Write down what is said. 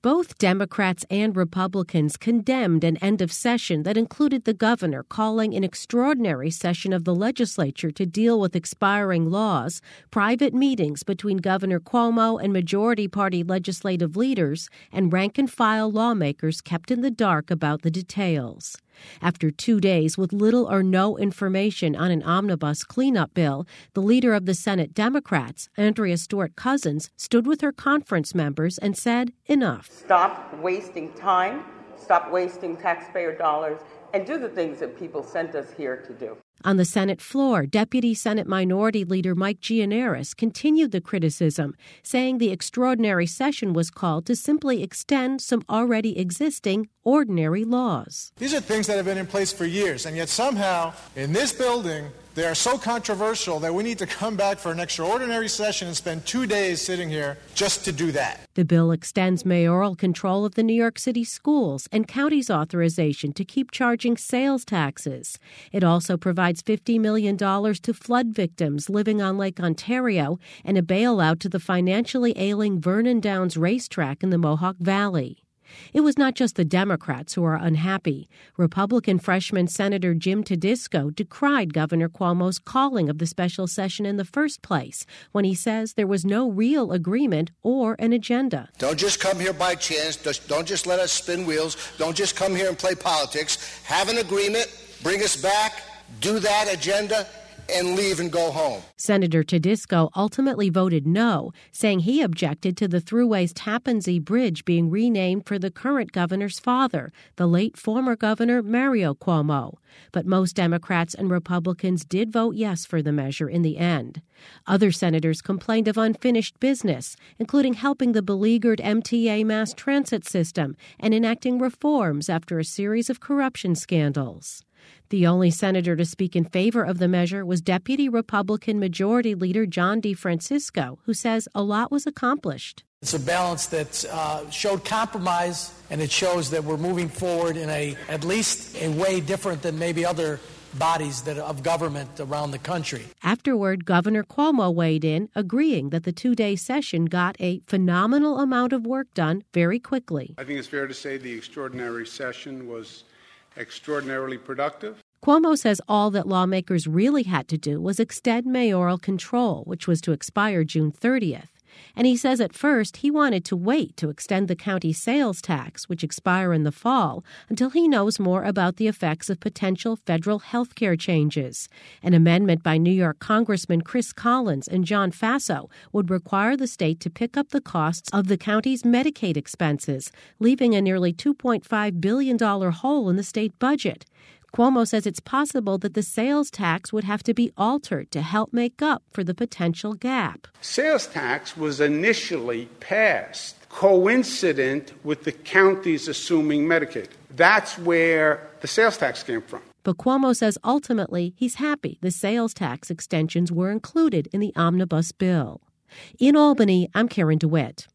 Both Democrats and Republicans condemned an end of session that included the governor calling an extraordinary session of the legislature to deal with expiring laws, private meetings between Governor Cuomo and majority party legislative leaders, and rank-and-file lawmakers kept in the dark about the details. After 2 days with little or no information on an omnibus cleanup bill, the leader of the Senate Democrats, Andrea Stewart-Cousins, stood with her conference members and said, "Enough. Stop wasting time, stop wasting taxpayer dollars, and do the things that people sent us here to do." On the Senate floor, Deputy Senate Minority Leader Mike Gianaris continued the criticism, saying the extraordinary session was called to simply extend some already existing ordinary laws. These are things that have been in place for years, and yet somehow, in this building, they are so controversial that we need to come back for an extraordinary session and spend 2 days sitting here just to do that. The bill extends mayoral control of the New York City schools and counties' authorization to keep charging sales taxes. It also provides $50 million to flood victims living on Lake Ontario and a bailout to the financially ailing Vernon Downs racetrack in the Mohawk Valley. It was not just the Democrats who are unhappy. Republican freshman Senator Jim Tedisco decried Governor Cuomo's calling of the special session in the first place when he says there was no real agreement or an agenda. Don't just come here by chance. Don't just let us spin wheels. Don't just come here and play politics. Have an agreement, bring us back, do that agenda, and leave and go home. Senator Tedisco ultimately voted no, saying he objected to the Thruway's Tappan Zee Bridge being renamed for the current governor's father, the late former governor Mario Cuomo. But most Democrats and Republicans did vote yes for the measure in the end. Other senators complained of unfinished business, including helping the beleaguered MTA mass transit system and enacting reforms after a series of corruption scandals. The only senator to speak in favor of the measure was Deputy Republican Majority Leader John DeFrancisco, who says a lot was accomplished. It's a balance that showed compromise, and it shows that we're moving forward in at least a way different than maybe other bodies of government around the country. Afterward, Governor Cuomo weighed in, agreeing that the 2-day session got a phenomenal amount of work done very quickly. I think it's fair to say the extraordinary session was extraordinarily productive. Cuomo says all that lawmakers really had to do was extend mayoral control, which was to expire June 30th. And he says at first he wanted to wait to extend the county sales tax, which expire in the fall, until he knows more about the effects of potential federal health care changes. An amendment by New York Congressman Chris Collins and John Faso would require the state to pick up the costs of the county's Medicaid expenses, leaving a nearly $2.5 billion hole in the state budget. Cuomo says it's possible that the sales tax would have to be altered to help make up for the potential gap. Sales tax was initially passed coincident with the counties assuming Medicaid. That's where the sales tax came from. But Cuomo says ultimately he's happy the sales tax extensions were included in the omnibus bill. In Albany, I'm Karen DeWitt.